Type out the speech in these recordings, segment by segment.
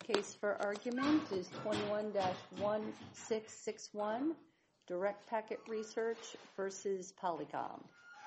Case for argument is 21-1661, Direct Packet Research versus Polycom.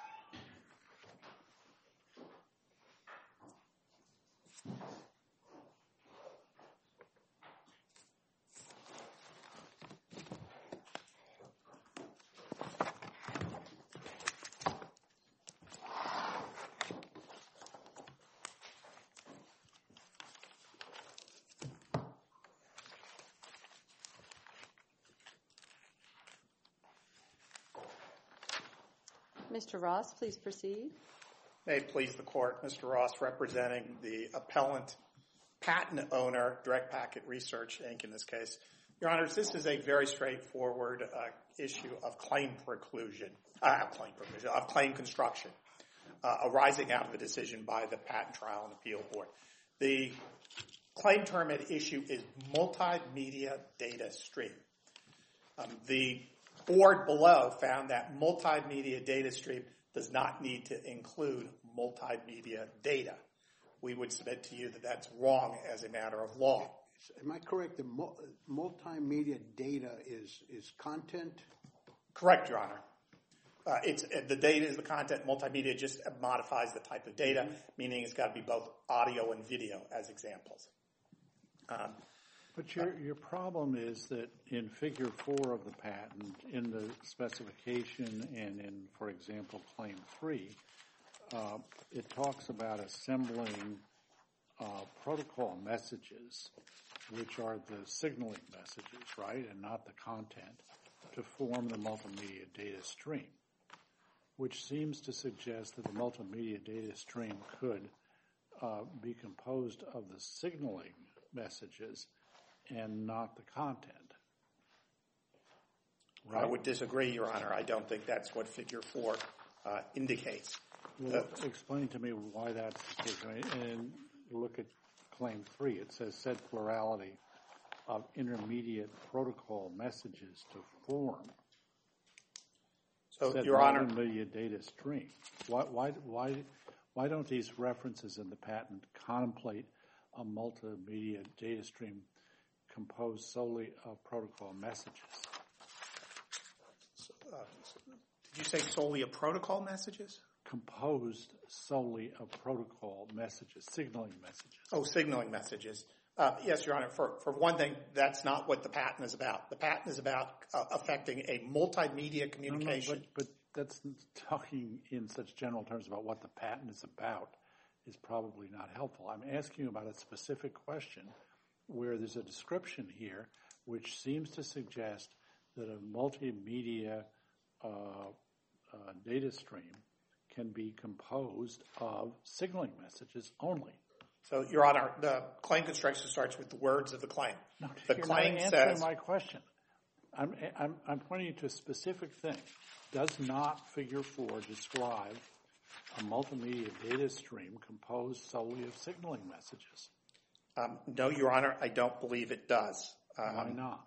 Mr. Ross, please proceed. May it please the Court, Mr. Ross representing the appellant patent owner, Direct Packet Research, Inc. in this case. Your Honors, this is a very straightforward issue of claim construction arising out of a decision by the Patent Trial and Appeal Board. The claim term at issue is multimedia data stream. The board below found that multimedia data stream does not need to include multimedia data. We would submit to you that that's wrong as a matter of law. Am I correct that multimedia data is content? Correct, Your Honor. The data is the content. Multimedia just modifies the type of data, meaning it's got to be both audio and video as examples. But your problem is that in Figure 4 of the patent, in the specification and in, for example, Claim 3, it talks about assembling protocol messages, which are the signaling messages, right, and not the content, to form the multimedia data stream, which seems to suggest that the multimedia data stream could be composed of the signaling messages and not the content. Right? I would disagree, Your Honor. I don't think that's what Figure 4 indicates. Well, explain to me why that's the case. And look at Claim 3. It says said plurality of intermediate protocol messages to form. So, said Your Honor, multimedia data stream. Why don't these references in the patent contemplate a multimedia data stream composed solely of protocol messages? Did you say solely of protocol messages? Composed solely of protocol messages, signaling messages. Oh, signaling messages. Yes, Your Honor. For one thing, that's not what the patent is about. The patent is about affecting a multimedia communication. No, but that's talking in such general terms about what the patent is about is probably not helpful. I'm asking you about a specific question where there's a description here which seems to suggest that a multimedia data stream can be composed of signaling messages only. So, Your Honor, the claim construction starts with the words of the claim. No, the you're claim not answering my question. I'm pointing you to a specific thing. Does not Figure 4 describe a multimedia data stream composed solely of signaling messages? No, Your Honor, I don't believe it does. Why not?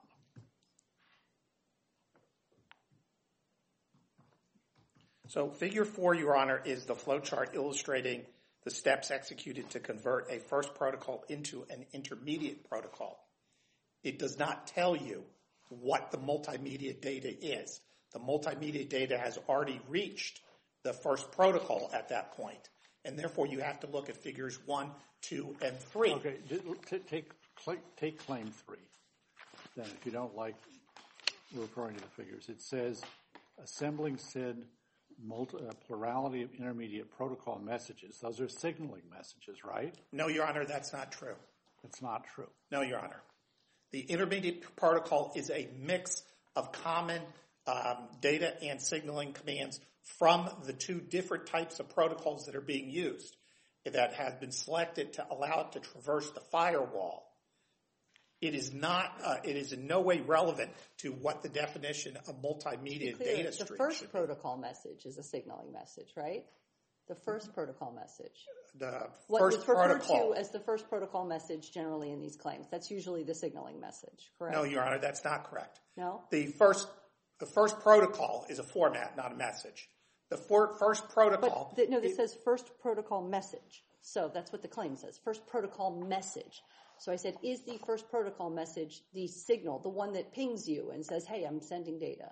So Figure 4, Your Honor, is the flowchart illustrating the steps executed to convert a first protocol into an intermediate protocol. It does not tell you what the multimedia data is. The multimedia data has already reached the first protocol at that point, and therefore you have to look at Figures 1, 2, and 3. Okay, take Claim 3. Then, if you don't like referring to the figures, it says assembling said plurality of intermediate protocol messages. Those are signaling messages, right? No, Your Honor, that's not true. It's not true. No, Your Honor. The intermediate protocol is a mix of common data and signaling commands from the two different types of protocols that are being used that have been selected to allow it to traverse the firewall. It is not. It is in no way relevant to what the definition of multimedia data stream The first should be. protocol message is a signaling message, right? The first protocol message. What is referred to as the first protocol message generally in these claims. That's usually the signaling message, correct? No, Your Honor, that's not correct. No? The first protocol is a format, not a message. The first protocol... But, no, this says first protocol message. So that's what the claim says, first protocol message. So I said, is the first protocol message the signal, the one that pings you and says, hey, I'm sending data?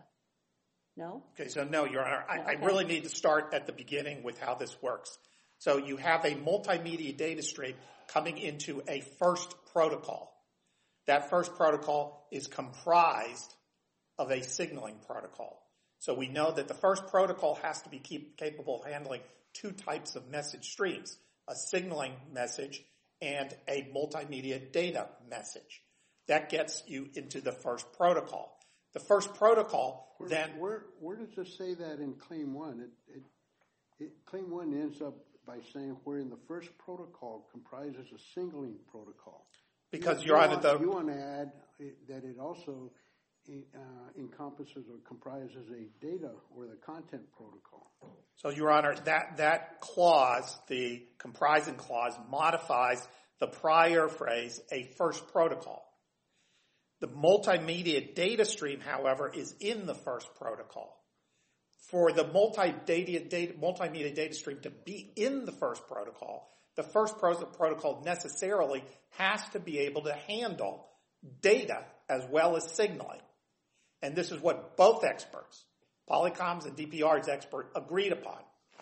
No? Okay, so no, Your Honor. I Okay. really need to start at the beginning with how this works. So you have a multimedia data stream coming into a first protocol. That first protocol is comprised of a signaling protocol. So we know that the first protocol has to be capable of handling two types of message streams, a signaling message and a multimedia data message. That gets you into the first protocol. The first protocol then... Where does it say that in Claim 1? Claim 1 ends up by saying wherein the first protocol comprises a signaling protocol. Because, Your Honor, you want to add that it also encompasses or comprises a data or the content protocol. So, Your Honor, that clause, the comprising clause, modifies the prior phrase, a first protocol. The multimedia data stream, however, is in the first protocol. For the multimedia data stream to be in the first protocol, the first protocol necessarily has to be able to handle data as well as signaling. And this is what both experts, Polycom's and DPR's expert, agreed upon,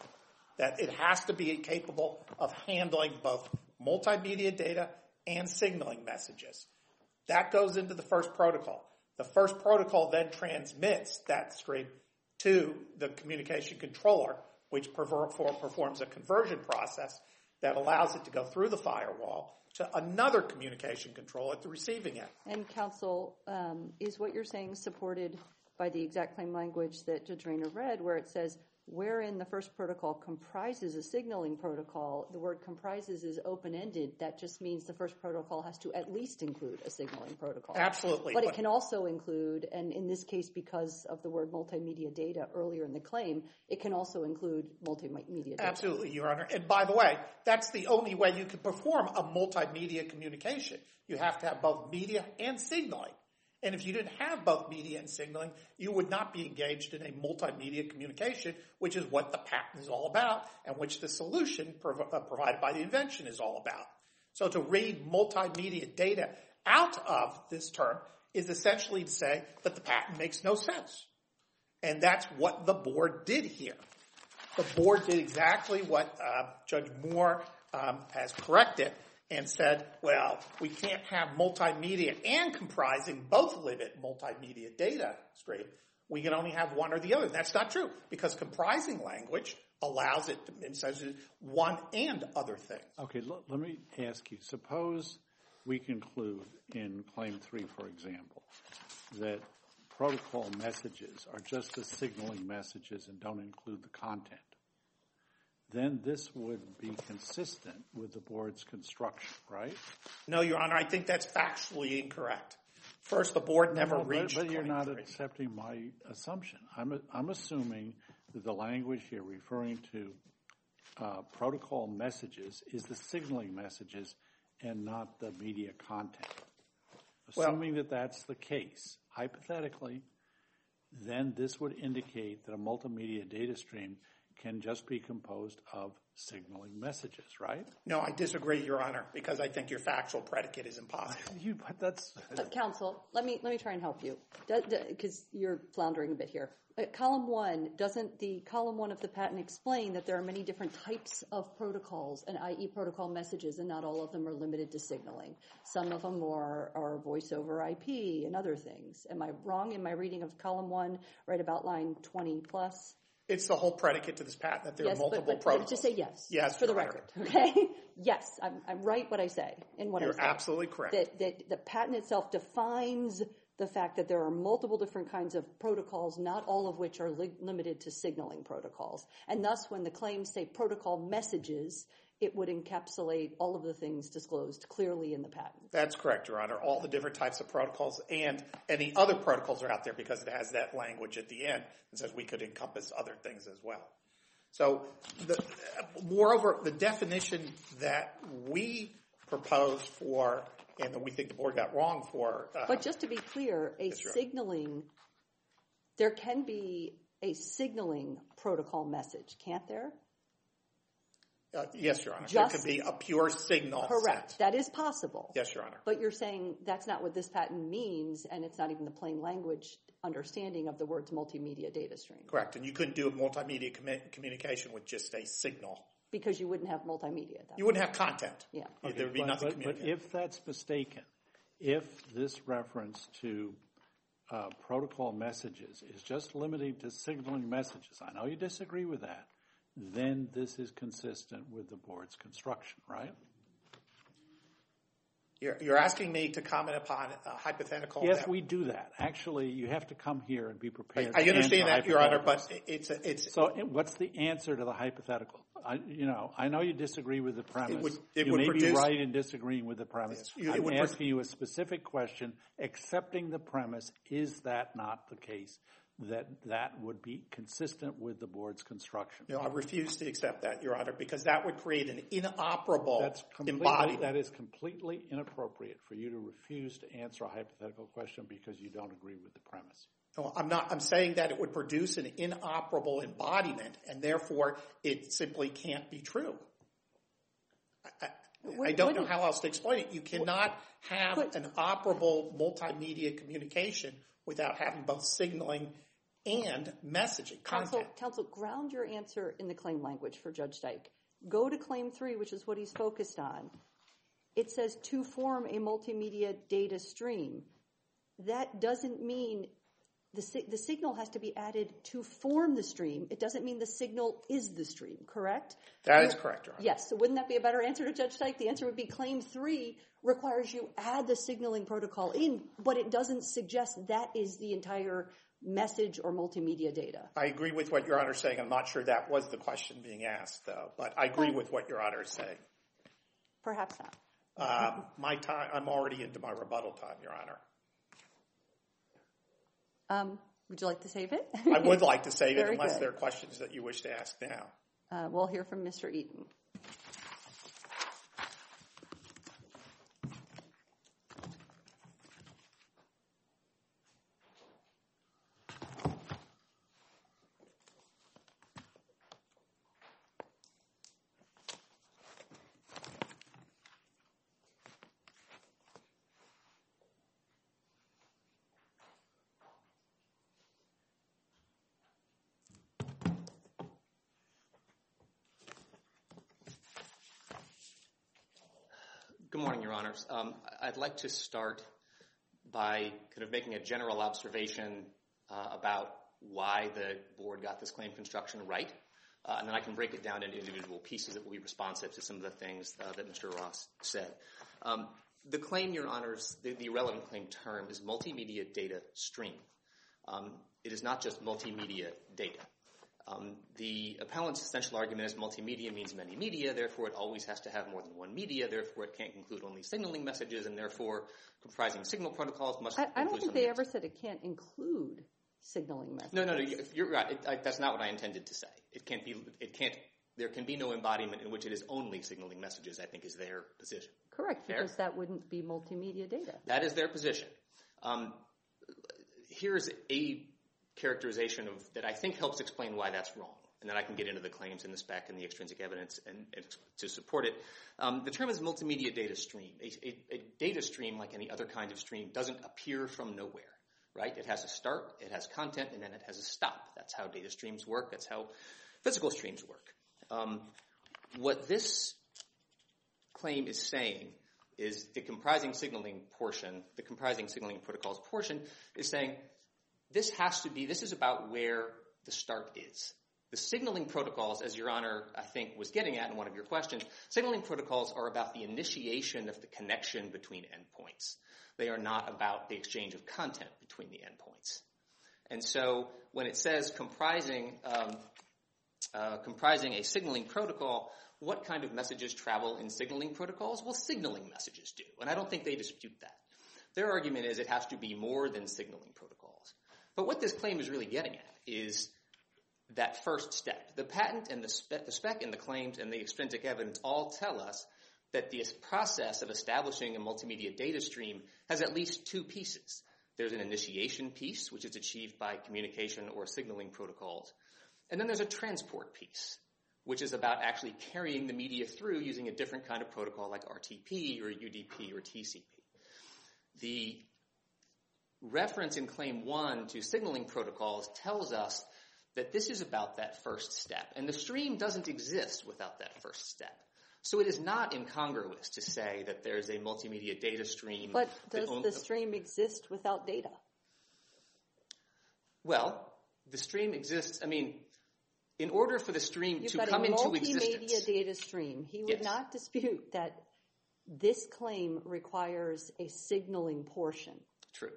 that it has to be capable of handling both multimedia data and signaling messages. That goes into the first protocol. The first protocol then transmits that stream to the communication controller, which performs a conversion process that allows it to go through the firewall to another communication controller at the receiving end. And counsel, is what you're saying supported by the exact claim language that Judge Rayner read, where it says, wherein the first protocol comprises a signaling protocol, the word comprises is open-ended. That just means the first protocol has to at least include a signaling protocol. Absolutely. But it can also include, and in this case, because of the word multimedia data earlier in the claim, it can also include multimedia data. Absolutely, Your Honor. And by the way, that's the only way you can perform a multimedia communication. You have to have both media and signaling. And if you didn't have both media and signaling, you would not be engaged in a multimedia communication, which is what the patent is all about and which the solution provided by the invention is all about. So to read multimedia data out of this term is essentially to say that the patent makes no sense. And that's what the board did here. The board did exactly what Judge Moore has corrected and said, well, we can't have multimedia and comprising both limit multimedia data stream. We can only have one or the other. That's not true, because comprising language allows it to, and says one and other things. Okay, let me ask you. Suppose we conclude in Claim 3, for example, that protocol messages are just the signaling messages and don't include the content. Then this would be consistent with the board's construction, right? No, Your Honor, I think that's factually incorrect. First, the board never reached. But you're not Claim 3. accepting my assumption. I'm assuming that the language here referring to protocol messages is the signaling messages and not the media content. Assuming that that's the case, hypothetically, then this would indicate that a multimedia data stream can just be composed of signaling messages, right? No, I disagree, Your Honor, because I think your factual predicate is impossible. Counsel, let me try and help you, because you're floundering a bit here. Column 1, doesn't the column 1 of the patent explain that there are many different types of protocols and IE protocol messages, and not all of them are limited to signaling? Some of them are voice over IP and other things. Am I wrong in my reading of column 1, right about line 20 plus? It's the whole predicate to this patent that there are multiple but protocols. Just say yes. Yes, for the Your Honor. record. Okay. Yes, I'm right what I say in what I say. You're absolutely correct. That the patent itself defines the fact that there are multiple different kinds of protocols, not all of which are limited to signaling protocols. And thus, when the claims say protocol messages, it would encapsulate all of the things disclosed clearly in the patent. That's correct, Your Honor. All the different types of protocols and any other protocols are out there because it has that language at the end and says we could encompass other things as well. So, moreover, the definition that we proposed for and that we think the board got wrong for... but just to be clear, signaling, there can be a signaling protocol message, can't there? Yes, Your Honor. Just- It could be a pure signal. Correct. sent. That is possible. Yes, Your Honor. But you're saying that's not what this patent means, and it's not even the plain language understanding of the words multimedia data stream. Correct. And you couldn't do a multimedia communication with just a signal. Because you wouldn't have multimedia at that You wouldn't have content. Yeah. There would be nothing But communicated. if that's mistaken, if this reference to protocol messages is just limited to signaling messages, I know you disagree with that, then this is consistent with the board's construction, right? You're asking me to comment upon a hypothetical. Yes, we do that. Actually, you have to come here and be prepared. I to understand answer that, Your Honor, hypotheticals. but it's So what's the answer to the hypothetical? I know you disagree with the premise. It you would may be produce- right in disagreeing with the premise. Yes, it I'm would asking you a specific question. Accepting the premise, is that not the case? That would be consistent with the board's construction. No, I refuse to accept that, Your Honor, because that would create an inoperable That embodiment. is completely inappropriate for you to refuse to answer a hypothetical question because you don't agree with the premise. No, I'm saying that it would produce an inoperable embodiment, and therefore it simply can't be true. I don't know how else to explain it. You cannot have an operable multimedia communication without having both signaling and messaging content. Counsel, ground your answer in the claim language for Judge Dyke. Go to Claim 3, which is what he's focused on. It says to form a multimedia data stream. That doesn't mean the signal has to be added to form the stream. It doesn't mean the signal is the stream, correct? That is correct, Your Honor. Yes, so wouldn't that be a better answer to Judge Dyke? The answer would be Claim 3 requires you add the signaling protocol in, but it doesn't suggest that is the entire message or multimedia data. I agree with what Your Honor is saying. I'm not sure that was the question being asked, though, but I agree with what Your Honor is saying. Perhaps not. My time, I'm already into my rebuttal time, Your Honor. Would you like to save it? I would like to save it Very unless good. there are questions that you wish to ask now. We'll hear from Mr. Eaton. Good morning, Your Honors. I'd like to start by kind of making a general observation about why the board got this claim construction right, and then I can break it down into individual pieces that will be responsive to some of the things that Mr. Ross said. The claim, Your Honors, the relevant claim term is multimedia data stream. It is not just multimedia data. The appellant's essential argument is multimedia means many media, therefore it always has to have more than one media, therefore it can't include only signaling messages, and therefore comprising signal prodercols must include I don't think something they else. ever said it can't include signaling messages. No, you're right. That's not what I intended to say. There can be no embodiment in which it is only signaling messages, I think, is their position. Correct, Fair? because that wouldn't be multimedia data. That is their position. Here's a characterization that I think helps explain why that's wrong, and then I can get into the claims and the spec and the extrinsic evidence and to support it. The term is multimedia data stream. A data stream, like any other kind of stream, doesn't appear from nowhere, right? It has a start, it has content, and then it has a stop. That's how data streams work. That's how physical streams work. What this claim is saying is the comprising signaling protocols portion is saying this is about where the start is. The signaling protocols, as Your Honor, I think, was getting at in one of your questions, signaling protocols are about the initiation of the connection between endpoints. They are not about the exchange of content between the endpoints. And so when it says comprising a signaling protocol, what kind of messages travel in signaling protocols? Well, signaling messages do, and I don't think they dispute that. Their argument is it has to be more than signaling protocols. But what this claim is really getting at is that first step. The patent and the spec and the claims and the extrinsic evidence all tell us that the process of establishing a multimedia data stream has at least two pieces. There's an initiation piece, which is achieved by communication or signaling protocols. And then there's a transport piece, which is about actually carrying the media through using a different kind of protocol like RTP or UDP or TCP. The reference in Claim 1 to signaling protocols tells us that this is about that first step, and the stream doesn't exist without that first step. So it is not incongruous to say that there's a multimedia data stream. But does the stream exist without data? Well, the stream exists. I mean, in order for the stream to come into existence. You've got a multimedia data stream. He would not dispute that this claim requires a signaling portion. True.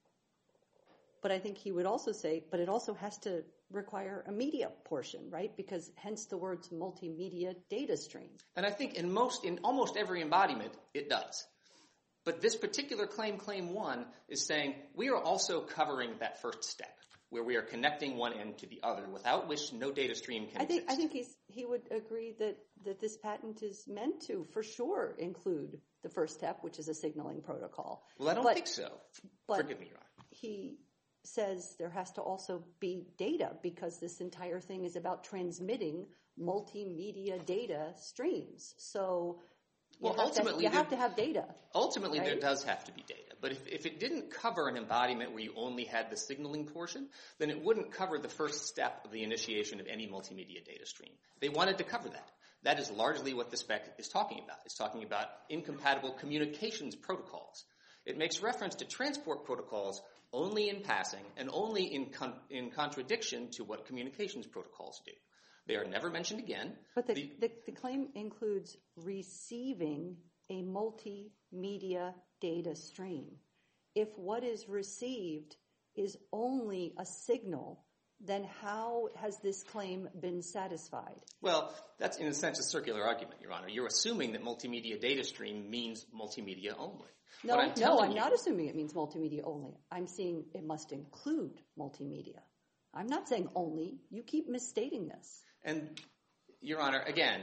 But I think he would also say, but it also has to require a media portion, right? Because hence the words multimedia data stream. And I think in almost every embodiment, it does. But this particular claim, Claim 1, is saying we are also covering that first step, where we are connecting one end to the other, without which no data stream can exist. I think he would agree that this patent is meant to, for sure, include the first step, which is a signaling protocol. Well, I don't think so. Forgive me, Your Honor. He says there has to also be data, because this entire thing is about transmitting multimedia data streams. So you have to have data. Ultimately, right? There does have to be data. But if it didn't cover an embodiment where you only had the signaling portion, then it wouldn't cover the first step of the initiation of any multimedia data stream. They wanted to cover that. That is largely what the spec is talking about. It's talking about incompatible communications protocols. It makes reference to transport protocols only in passing and only in contradiction to what communications protocols do. They are never mentioned again. But the claim includes receiving a multimedia data stream. If what is received is only a signal, then how has this claim been satisfied? Well, that's in a sense a circular argument, Your Honor. You're assuming that multimedia data stream means multimedia only. No, I'm not assuming it means multimedia only. I'm saying it must include multimedia. I'm not saying only. You keep misstating this. And, Your Honor, again,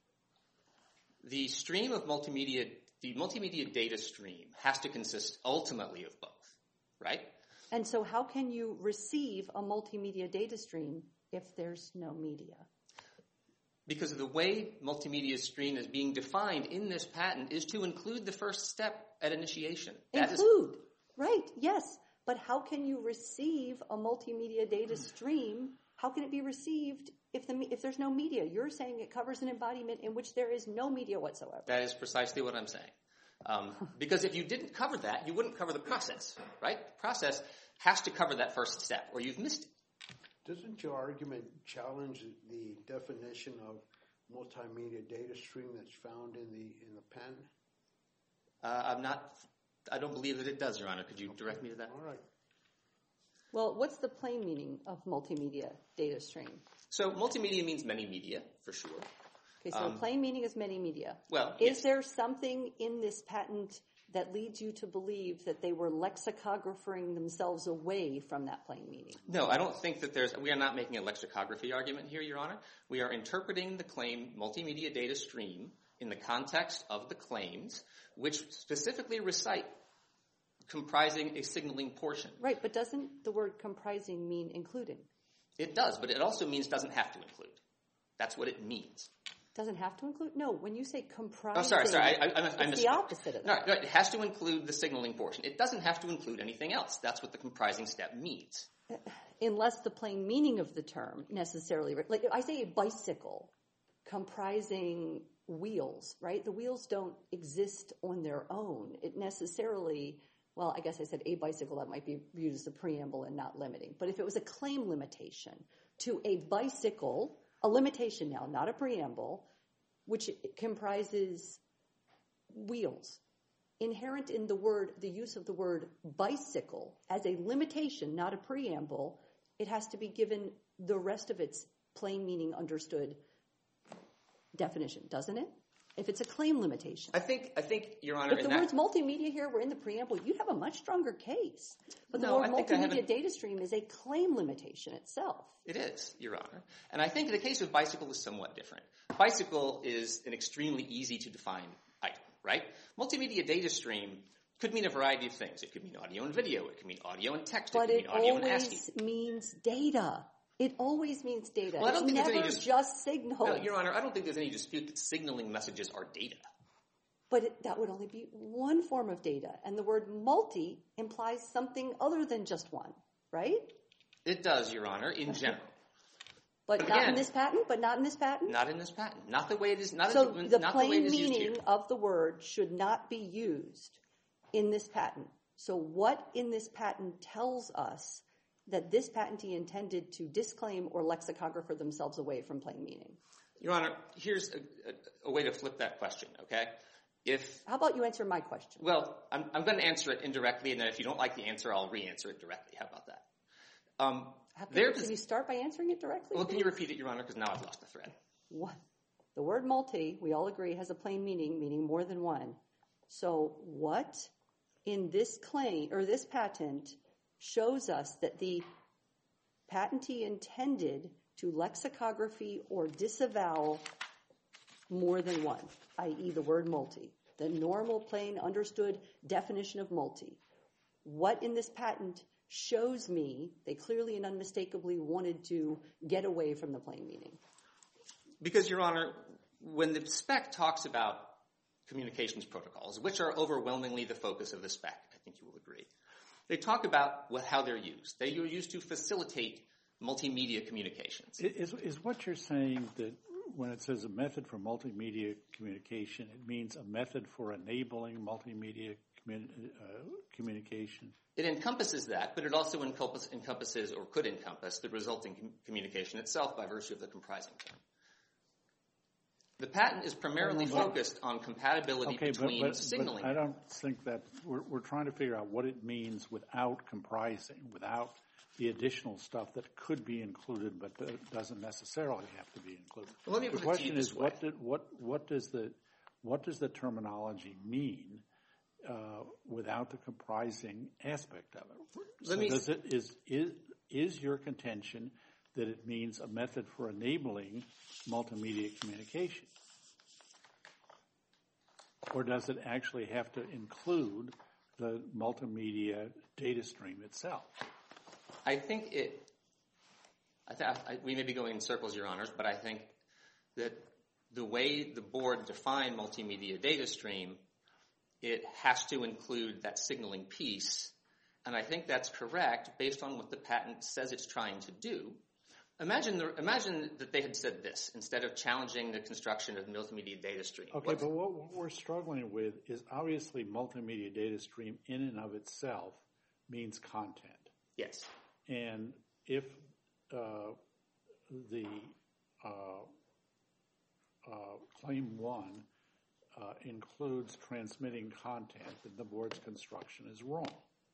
the stream of multimedia, the multimedia data stream has to consist ultimately of both, right? And so how can you receive a multimedia data stream if there's no media? Because of the way multimedia stream is being defined in this patent is to include the first step at initiation. Right, yes. But how can you receive a multimedia data stream? How can it be received if there's no media? You're saying it covers an embodiment in which there is no media whatsoever. That is precisely what I'm saying. Because if you didn't cover that, you wouldn't cover the process, right? The process has to cover that first step, or you've missed it. Doesn't your argument challenge the definition of multimedia data stream that's found in the patent? I don't believe that it does, Your Honor. Could you direct me to that? All right. Well, what's the plain meaning of multimedia data stream? So multimedia means many media, for sure. Okay, so plain meaning is many media. Well, is there something in this patent that leads you to believe that they were lexicographing themselves away from that plain meaning? No, I don't think that we are not making a lexicography argument here, Your Honor. We are interpreting the claim multimedia data stream in the context of the claims, which specifically recite comprising a signaling portion. Right, but doesn't the word comprising mean including? It does, but it also means doesn't have to include. That's what it means. Doesn't have to include? No, when you say comprising, sorry. it's the opposite of that. No, it has to include the signaling portion. It doesn't have to include anything else. That's what the comprising step means. Unless the plain meaning of the term necessarily, like I say a bicycle comprising wheels, right? The wheels don't exist on their own. It necessarily, well, I guess I said a bicycle, that might be viewed as a preamble and not limiting. But if it was a claim limitation to a bicycle, a limitation now, not a preamble, which comprises wheels, inherent in the use of the word bicycle as a limitation, not a preamble, it has to be given the rest of its plain meaning understood definition, doesn't it? If it's a claim limitation. I think, Your Honor, if the words multimedia here were in the preamble, you'd have a much stronger case. But the word multimedia data stream is a claim limitation itself. It is, Your Honor. And I think the case of bicycle is somewhat different. Bicycle is an extremely easy to define item, right? Multimedia data stream could mean a variety of things. It could mean audio and video. It could mean audio and text. But it could mean audio and ASCII. It always means data. It always means data. Well, I don't it's think never just signals. No, Your Honor, I don't think there's any dispute that signaling messages are data. But that would only be one form of data. And the word multi implies something other than just one, right? It does, Your Honor, in general. But not in this patent? But not in this patent? Not in this patent. Not the way it is. So the plain meaning of the word should not be used in this patent. So what in this patent tells us that this patentee intended to disclaim or lexicographer themselves away from plain meaning? Your Honor, here's a way to flip that question, okay? How about you answer my question? Well, I'm going to answer it indirectly, and then if you don't like the answer, I'll re-answer it directly. How about that? Can you start by answering it directly? Well, can you repeat it, Your Honor, because now I've lost the thread. What? The word multi, we all agree, has a plain meaning, meaning more than one. So what in this claim or this patent shows us that the patentee intended to lexicography or disavow more than one, i.e. the word multi, the normal, plain, understood definition of multi? What in this patent shows me they clearly and unmistakably wanted to get away from the plain meaning? Because, Your Honor, when the spec talks about communications protocols, which are overwhelmingly the focus of the spec, I think you will agree, they talk about how they're used. They are used to facilitate multimedia communications. Is what you're saying that when it says a method for multimedia communication, it means a method for enabling multimedia communication? It encompasses that, but it also encompasses or could encompass the resulting communication itself by virtue of the comprising term. The patent is primarily focused on compatibility between signaling. But I don't think that we're trying to figure out what it means without comprising, without the additional stuff that could be included but doesn't necessarily have to be included. Well, let me put it to you this way. What does the terminology mean without the comprising aspect of it? Is your contention that it means a method for enabling multimedia communication? Or does it actually have to include the multimedia data stream itself? I think we may be going in circles, Your Honors, but I think that the way the board defined multimedia data stream, it has to include that signaling piece, and I think that's correct based on what the patent says it's trying to do. Imagine that they had said this instead of challenging the construction of the multimedia data stream. Okay, but what we're struggling with is obviously multimedia data stream in and of itself means content. Yes. And if the Claim 1 includes transmitting content, then the board's construction is wrong.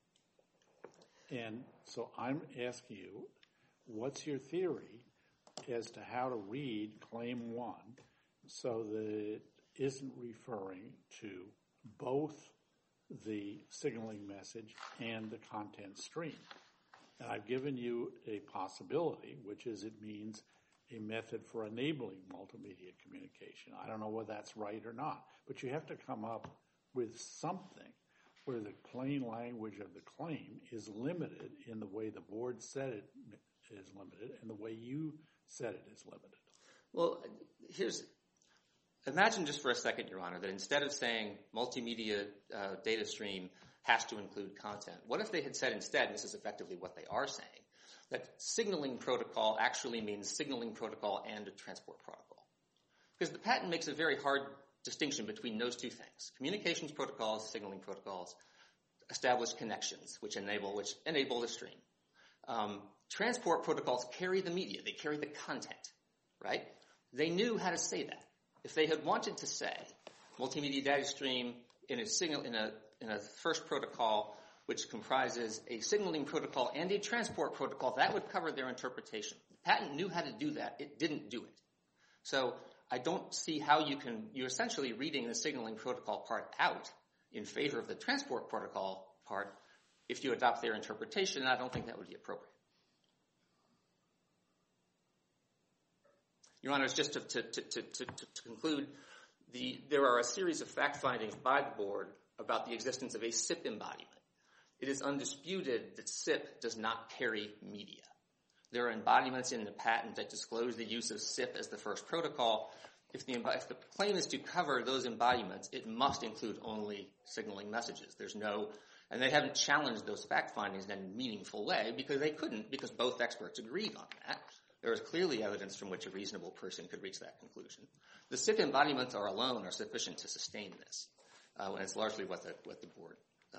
And so I'm asking you, what's your theory as to how to read Claim 1 so that it isn't referring to both the signaling message and the content stream? And I've given you a possibility, which is it means a method for enabling multimedia communication. I don't know whether that's right or not, but you have to come up with something where the plain language of the claim is limited in the way the board said it is limited and the way you said it is limited. Well, imagine just for a second, Your Honor, that instead of saying multimedia data stream has to include content, what if they had said instead, and this is effectively what they are saying, that signaling protocol actually means signaling protocol and a transport protocol? Because the patent makes a very hard distinction between those two things. Communications protocols, signaling protocols, establish connections which enable the stream. Transport protocols carry the media. They carry the content, right? They knew how to say that. If they had wanted to say multimedia data stream in a first protocol which comprises a signaling protocol and a transport protocol, that would cover their interpretation. The patent knew how to do that. It didn't do it. So I don't see how you're essentially reading the signaling protocol part out in favor of the transport protocol part. If you adopt their interpretation, I don't think that would be appropriate. Your Honor, just to conclude, there are a series of fact findings by the board about the existence of a SIP embodiment. It is undisputed that SIP does not carry media. There are embodiments in the patent that disclose the use of SIP as the first protocol. If the claim is to cover those embodiments, it must include only signaling messages. And they haven't challenged those fact findings in any meaningful way because they couldn't, because both experts agreed on that. There is clearly evidence from which a reasonable person could reach that conclusion. The SIP embodiments alone are sufficient to sustain this, and it's largely what the board.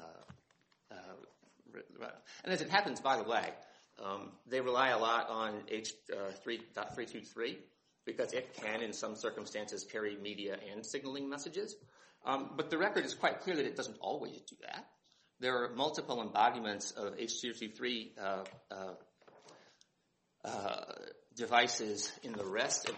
And as it happens, by the way, they rely a lot on H3.323 because it can, in some circumstances, carry media and signaling messages. But the record is quite clear that it doesn't always do that. There are multiple embodiments of H323 devices in the rest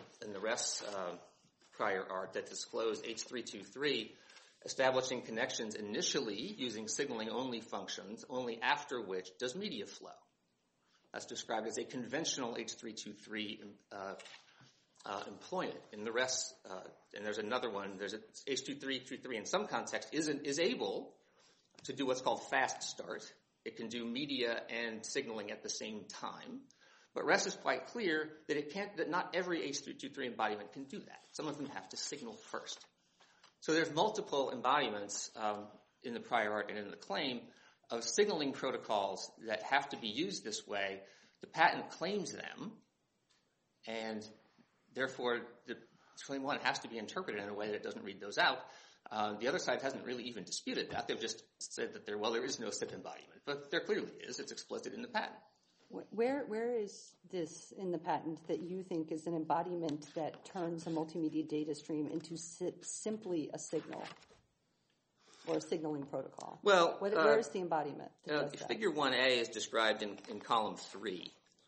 prior art that disclose H323, establishing connections initially using signaling-only functions, only after which does media flow. That's described as a conventional H323 employment. In the rest, and there's another one, there's H323 in some context is able to do what's called fast start. It can do media and signaling at the same time. But REST is quite clear that not every H323 embodiment can do that. Some of them have to signal first. So there's multiple embodiments in the prior art and in the claim of signaling protocols that have to be used this way. The patent claims them, and therefore the claim 1 has to be interpreted in a way that doesn't read those out. The other side hasn't really even disputed that. They've just said that there is no SIP embodiment. But there clearly is. It's explicit in the patent. Where is this in the patent that you think is an embodiment that turns a multimedia data stream into simply a signal or a signaling protocol? Well, where is the embodiment that does that? Figure 1A is described in column 3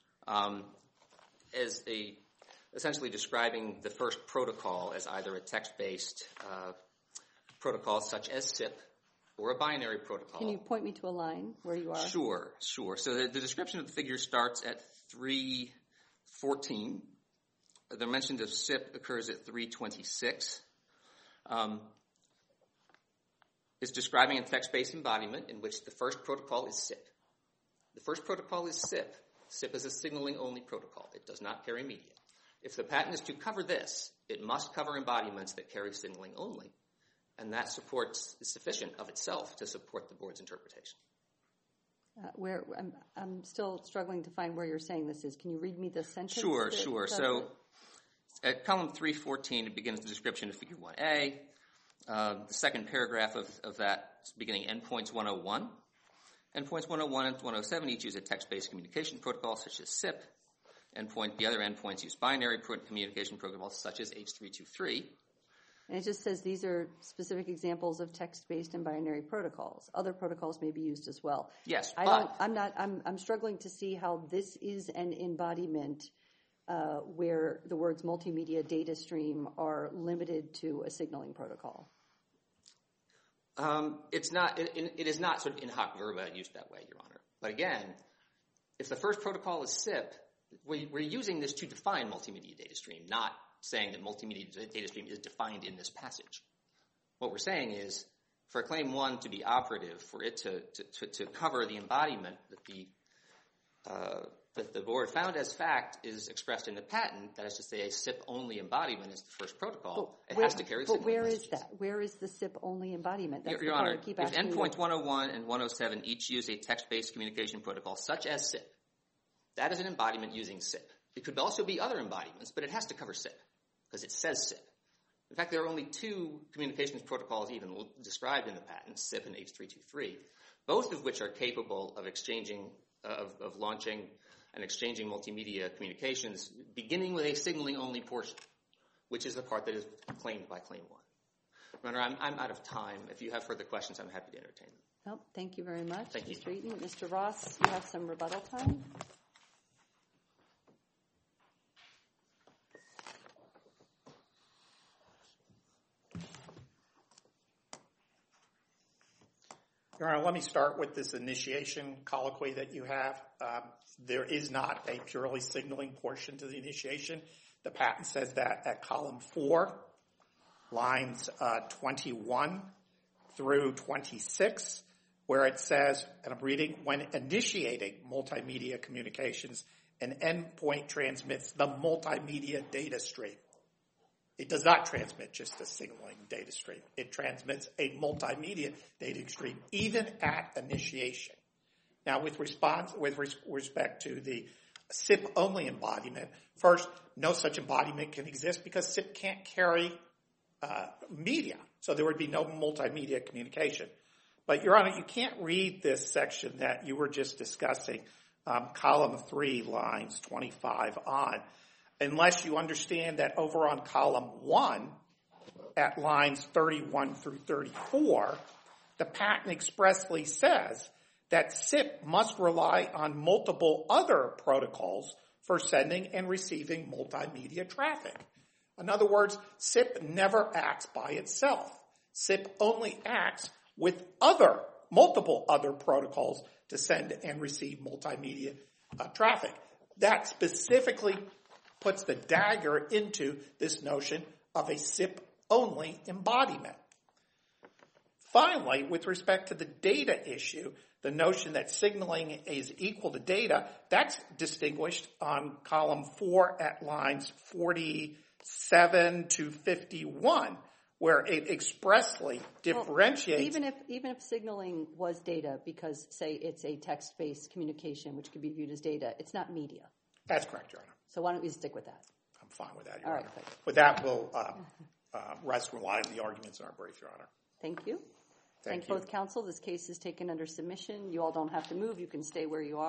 as essentially describing the first protocol as either a text-based protocol such as SIP or a binary protocol. Can you point me to a line where you are? Sure. So the description of the figure starts at 3:14. The mention of SIP occurs at 3:26. It's describing a text-based embodiment in which the first protocol is SIP. The first protocol is SIP. SIP is a signaling-only protocol. It does not carry media. If the patent is to cover this, it must cover embodiments that carry signaling only. And that is sufficient of itself to support the board's interpretation. I'm still struggling to find where you're saying this is. Can you read me the sentence? Sure. So at column 3:14, it begins the description of figure 1A. The second paragraph of that beginning endpoints 101. Endpoints 101 and 107 each use a text-based communication protocol such as SIP. The other endpoints use binary communication protocols such as H323. And it just says these are specific examples of text-based and binary protocols. Other protocols may be used as well. Yes, I'm struggling to see how this is an embodiment where the words multimedia data stream are limited to a signaling protocol. It is not sort of in hoc verba used that way, Your Honor. But again, if the first protocol is SIP, we're using this to define multimedia data stream, not saying that multimedia data stream is defined in this passage. What we're saying is, for Claim 1 to be operative, for it to cover the embodiment that the board found as fact is expressed in the patent, that is to say a SIP-only embodiment is the first protocol, it has to carry signaling where messages. Is that? Where is the SIP-only embodiment? That's Your Honor, if endpoints 101 and 107 each use a text-based communication protocol such as SIP, that is an embodiment using SIP. It could also be other embodiments, but it has to cover SIP because it says SIP. In fact, there are only 2 communications protocols even described in the patent, SIP and H323, both of which are capable of exchanging, of launching and exchanging multimedia communications, beginning with a signaling-only portion, which is the part that is claimed by Claim 1. Your Honor, I'm out of time. If you have further questions, I'm happy to entertain them. Well, thank you very much, Thank you. Mr. Eaton. Mr. Ross, you have some rebuttal time. Your Honor, let me start with this initiation colloquy that you have. There is not a purely signaling portion to the initiation. The patent says that at column 4, lines 21 through 26, where it says, and I'm reading, when initiating multimedia communications, An endpoint transmits the multimedia data stream. It does not transmit just a signaling data stream. It transmits a multimedia data stream, even at initiation. Now, with respect to the SIP-only embodiment, first, no such embodiment can exist because SIP can't carry media, so there would be no multimedia communication. But, Your Honor, you can't read this section that you were just discussing, column 3, lines 25 on, unless you understand that over on column 1, at lines 31 through 34, the patent expressly says that SIP must rely on multiple other protocols for sending and receiving multimedia traffic. In other words, SIP never acts by itself. SIP only acts with multiple other protocols to send and receive multimedia traffic. That specifically puts the dagger into this notion of a SIP-only embodiment. Finally, with respect to the data issue, the notion that signaling is equal to data, that's distinguished on column 4 at lines 47 to 51, where it expressly differentiates. Even if signaling was data, because, say, it's a text-based communication, which could be viewed as data, it's not media. That's correct, Your Honor. So why don't we stick with that? I'm fine with that, Your All Honor. right, With that, we'll rely on the arguments in our brief, Your Honor. Thank you. Thank Thank both counsel. This case is taken under submission. You all don't have to move. You can stay where you are.